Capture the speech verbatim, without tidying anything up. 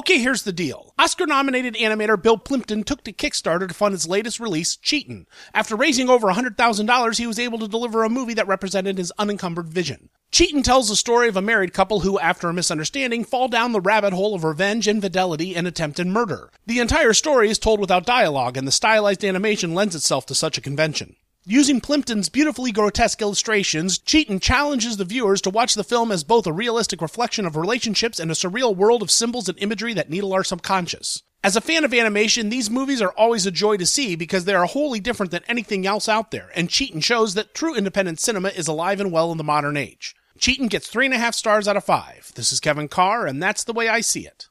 Okay, here's the deal. Oscar-nominated animator Bill Plympton took to Kickstarter to fund his latest release, Cheatin'. After raising over one hundred thousand dollars, he was able to deliver a movie that represented his unencumbered vision. Cheatin' tells the story of a married couple who, after a misunderstanding, fall down the rabbit hole of revenge, infidelity, and attempted murder. The entire story is told without dialogue, and the stylized animation lends itself to such a convention. Using Plympton's beautifully grotesque illustrations, Cheatin' challenges the viewers to watch the film as both a realistic reflection of relationships and a surreal world of symbols and imagery that needle our subconscious. As a fan of animation, these movies are always a joy to see because they are wholly different than anything else out there, and Cheatin' shows that true independent cinema is alive and well in the modern age. Cheatin' gets three and a half stars out of five. This is Kevin Carr, and that's the way I see it.